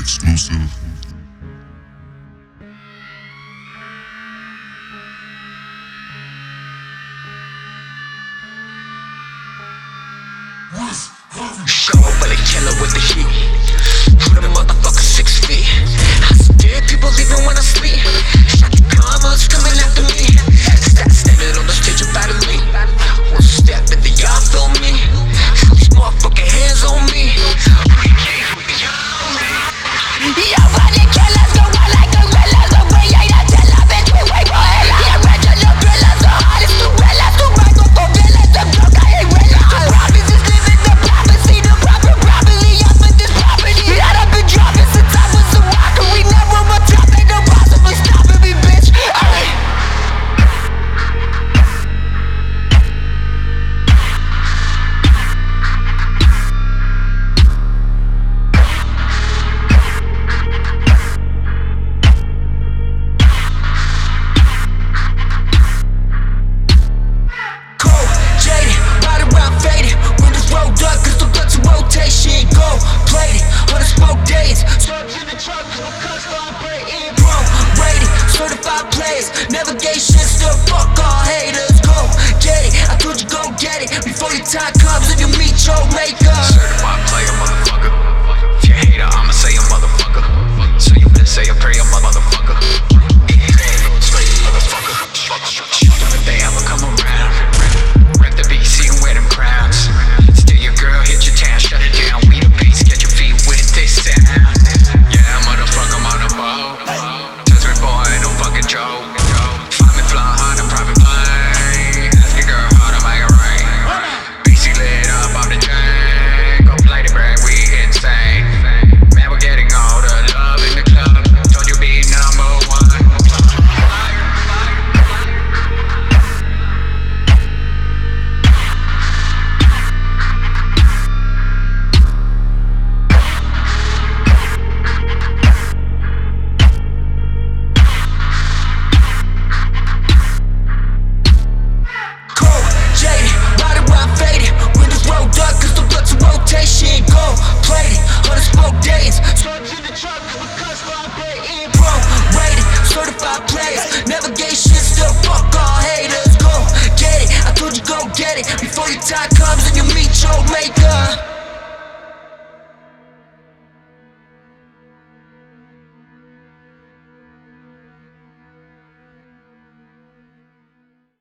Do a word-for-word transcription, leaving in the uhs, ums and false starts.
Exclusive. Go but a killer with the heat. Put a motherfucker six feet. I steer people even when I sleep. Shot the commas coming after me. Stat standing on the stage of battle me. One step and they all feel me. These motherfucking hands on me. Yo, buddy killers go out like gorillas. But we ain't until I've been we wait for hella. Yeah, regular thrillers, the hardest to realize. The right go for villains, the broke I ain't realize. The promise is living the prophecy, the proper properly up with this property. That I've been dropping since I was a rocker. We never were dropping, no possibly stopping me, bitch. Ay. Navigation, still fuck all haters. Go get it, I told you go get it before your time comes and you meet your maker. Certified player, motherfucker. If you hate her, I'ma say a motherfucker. So you better say a prayer, motherfucker. Straight motherfucker. Shoot them if they ever come around. Rep the B C and wear them crowns. Steal your girl, hit your town, shut it down. We the beast, get your feet with this sound. Yeah, motherfucker, I'm on the boat. Touch me, boy, ain't no fucking joke. Rotation, gold plated, on the smoke days.